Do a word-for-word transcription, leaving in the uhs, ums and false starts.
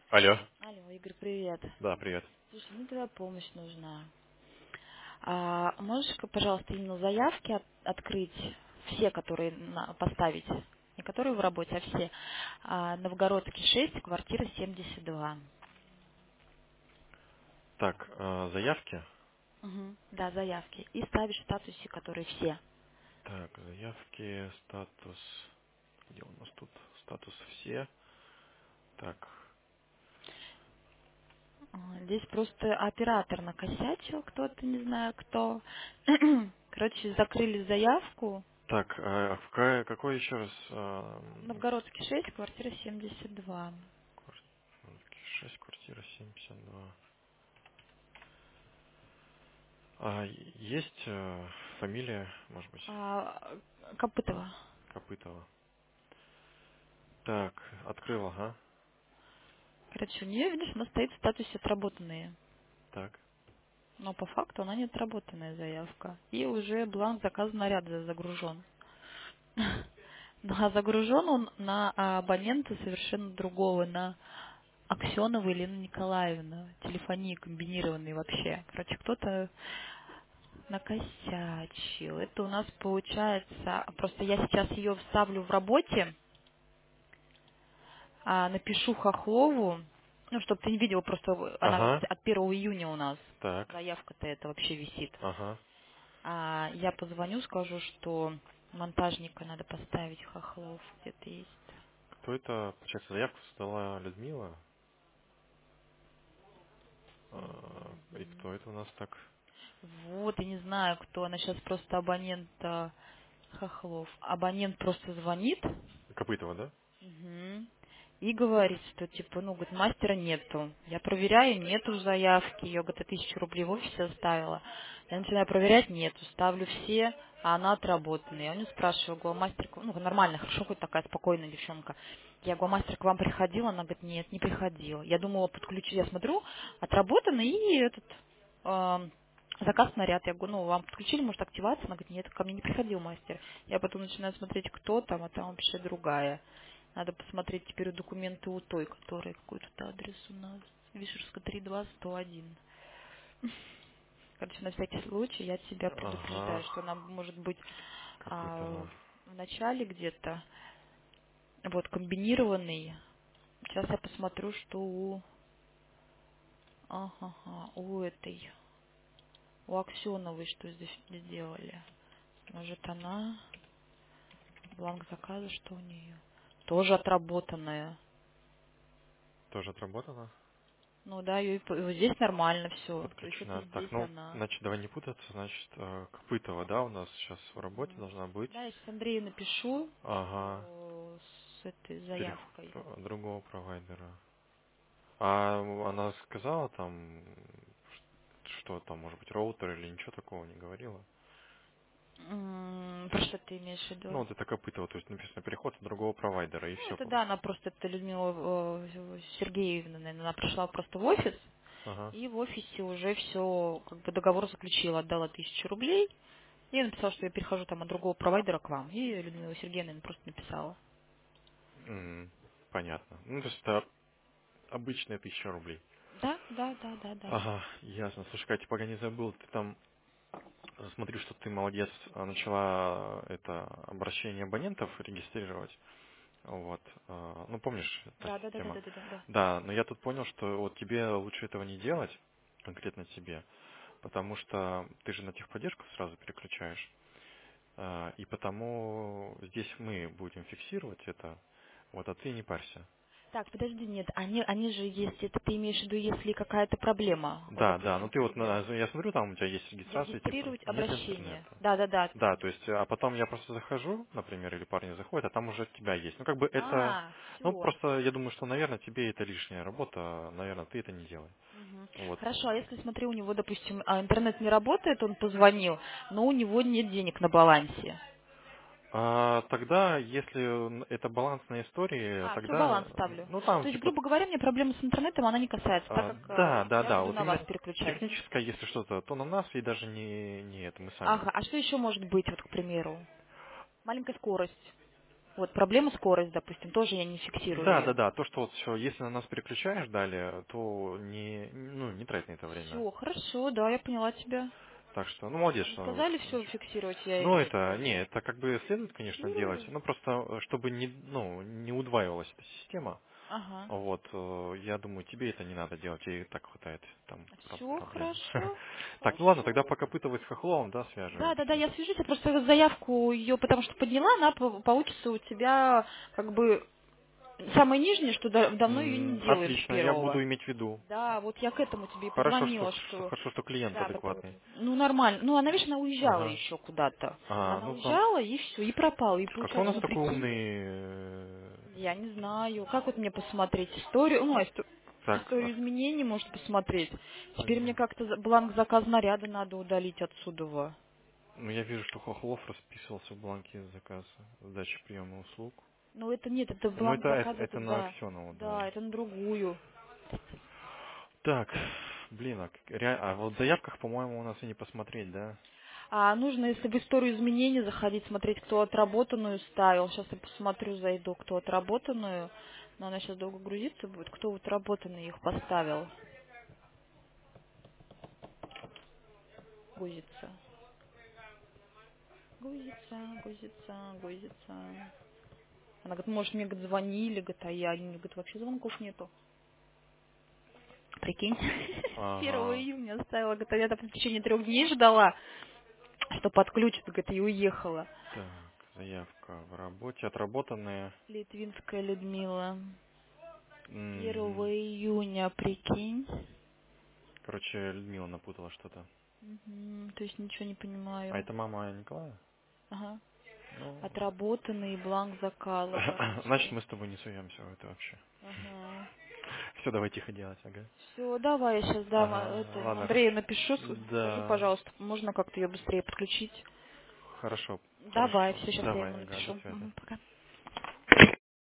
Алло. Алло, Игорь, привет. Да, привет. Слушай, мне твоя помощь нужна. А можешь, пожалуйста, именно заявки от- открыть, все, которые на- поставить, не которые в работе, а все. А, Новгородский шесть, квартира семьдесят два. Так, э, заявки. Мгм. Да, заявки. И ставишь в статусе, которые все. Так, заявки, статус. Где у нас тут? Статус все. Так. А, Здесь просто оператор накосячил, кто-то, не знаю кто. Короче, закрыли заявку. Так, э, в ка- какой еще раз? эм, Новгородский шесть, квартира семьдесят два. шесть, квартира семьдесят два. А есть э, фамилия, может быть, А, Копытова. Копытова? Так, открыл, ага. Короче, у нее, видишь, она стоит в статусе отработанные. Так. Но по факту она не отработанная заявка. И уже бланк заказа наряда загружен. Ну, а загружен он на абонента совершенно другого, на Аксенову Елену Николаевну. Телефонии комбинированные вообще. Короче, кто-то накосячил. Это у нас получается... Просто я сейчас ее вставлю в работе, а, напишу Хохлову, ну, чтобы ты не видел, просто она вот Ага. от первого июня у нас Так. заявка-то это вообще висит. Ага. А я позвоню, скажу, что монтажника надо поставить Хохлов, где-то есть. Кто это? Получается, заявку создала Людмила. А, и Мгм. кто это у нас так? Вот, я не знаю, кто, она сейчас просто абонент а, Хохлов. Абонент просто звонит. Копытова, да? Мгм. И говорит, что типа, ну, говорит, мастера нету. Я проверяю, нету заявки. Я, говорит, я тысячу рублей в офисе оставила. Я начинаю проверять, нету. Ставлю все, а она отработанная. Я у нее спрашиваю, говорю, мастер, к- ну, нормально, хорошо, хоть такая спокойная девчонка. Я говорю, мастер к вам приходил? Она говорит, нет, не приходил. Я думала, подключу, я смотрю, отработанный и этот ам, заказ снаряд. Я говорю, ну, вам подключили, может, активация? Она говорит, нет, ко мне не приходил мастер. Я потом начинаю смотреть, кто там, а там вообще другая. Надо посмотреть теперь документы у той, которая какой тут адрес у нас. Вишерская три два сто один. Короче, на всякий случай я тебя предупреждаю, Ага. что она может быть а, Копытова. в начале где-то вот комбинированный. Сейчас я посмотрю, что у ага, ага, у этой, у Аксеновой что здесь сделали. Может она бланк заказа, что у нее? Тоже отработанная. Тоже отработано? Ну да, и п- вот здесь нормально все. То есть это Подключена. Так, здесь ну, она. значит, давай не путаться. Значит, э, Копытова, да, у нас сейчас в работе Мгм. должна быть. Да, я сейчас Андрею напишу Ага. э, с этой Переход заявкой. про- другого провайдера. А она сказала там, что там, может быть, роутер или ничего такого не говорила? М, Про что ты имеешь в Ну, виду? вот это Копытова, то есть написано переход с другого провайдера, и Ну, все. это да, она просто, это Людмила э, Сергеевна, наверное, она пришла просто в офис, Ага. и в офисе уже все, как бы договор заключила, отдала тысячу рублей, и я написала, что я перехожу там от другого провайдера к вам. И Людмила Сергеевна наверное, просто написала. М, Понятно. Ну, то есть это обычная тысяча рублей. Да, да, да, да, да. Ага, ясно. Слушай, Катя, пока не забыл, ты там смотрю, что ты молодец, а, начала это обращение абонентов регистрировать. Вот. а, Ну, помнишь, та Да, да, да, да, система. да, да, да. да. Да, но я тут понял, что вот тебе лучше этого не делать, конкретно тебе, потому что ты же на техподдержку сразу переключаешь. а, И потому здесь мы будем фиксировать это, вот, а ты не парься. Так, подожди, нет, они, они же есть, это ты имеешь в виду, если какая-то проблема, вот, Да, да, ну допустим, ты вот, тебе на- я смотрю, там у тебя есть регистрация, типа, зарегистрировать нет обращение. интернета. Да, да, да. Да, то есть, а потом я просто захожу, например, или парни заходят, а там уже от тебя есть. Ну, как бы это, А, ну, все. просто я думаю, что, наверное, тебе это лишняя работа, наверное, ты это не делай. Вот. Хорошо, а если, смотри, у него, допустим, а, интернет не работает, он позвонил, но у него нет денег на балансе. А тогда, если н- это балансная история, А, все, тогда, баланс ставлю. ну, там, То есть, типа, грубо говоря, мне проблемы с интернетом она не касается, так а, как а, да, да, я да, буду вот на вас именно переключать. техническое, если что-то, то на нас и даже не, не это, мы сами. Ага, а что еще может быть, вот, к примеру? Маленькая скорость. Вот, проблема скорость, допустим, тоже я не фиксирую Да, да, ее. да. То, что вот все, если на нас переключаешь далее, то не, ну, не трать на это время. Все, хорошо, да, я поняла тебя. Так что, ну, молодец, А не что вот. сказали все фиксировать, я Ну, это это, не, тоже. это как бы следует, конечно, делать, но просто, э, чтобы не, ну, не удваивалась эта система, Ага. вот, э, я думаю, тебе это не надо делать, тебе и так хватает там про- Все, проблем. хорошо, Так, ну ладно, хорошо. тогда пока пытывать с Хохловым, да, Да, да, да, связываешься. я свяжусь, я просто заявку ее, потому что подняла, она по- получится у тебя как бы самое нижнее, что да- давно ее не М, делаешь с Отлично, я буду первого. иметь в виду. Да, вот я к этому тебе и Хорошо, что, позвонила, что- что хорошо, что клиент да, потому адекватный. ну нормально. Ну, она, видишь, она уезжала Ага. еще куда-то. А, Она ну там, уезжала и все, и пропала. И какой у получается, нас ну такой прикинь, умный... э, я не знаю, как вот мне посмотреть историю, ну, а исто- Так, а, историю изменений может посмотреть. Теперь мне ага. как-то за- бланк заказ наряда надо удалить отсюда. Ну, я вижу, что Хохлов расписывался в бланке заказа, сдачи приема услуг. Ну, это нет, это Ну, бланк это, это, заказа, это это на да. Аксенова, да. Да, это на другую. Так, блин, а, к- rea- а вот в заявках, по-моему, у нас и не посмотреть, да? А нужно, если в историю изменений заходить, смотреть, кто отработанную ставил. Сейчас я посмотрю, зайду, кто отработанную. Но она сейчас долго грузиться будет. Кто вот отработанные их поставил? Грузится. Грузится, грузится, грузится. Она говорит, может, мне говорит, звонили, говорит, а я, они, говорит, вообще звонков нету. Прикинь, первого Ага. июня оставила, говорит, а я там в течение трех дней ждала, что подключат, говорит, и уехала. Так, заявка в работе, отработанные. Литвинская Людмила. Первого Мгм. июня, прикинь. Короче, Людмила напутала что-то. Мгм, то есть ничего не А понимаю. это мама Николая? Ага. Ну, Отработанный бланк заказа, значит, короче. мы с тобой не суемся в это вообще. Ага. Все, давай тихо делать, ага. Все, давай я сейчас дам а, Ага, этому ладно. Андрею напишу, с- скажи, Да, пожалуйста, можно как-то ее быстрее подключить. хорошо, Давай, хорошо. все, сейчас я Давай, ему ага, до напишу. связи. Мгм, пока.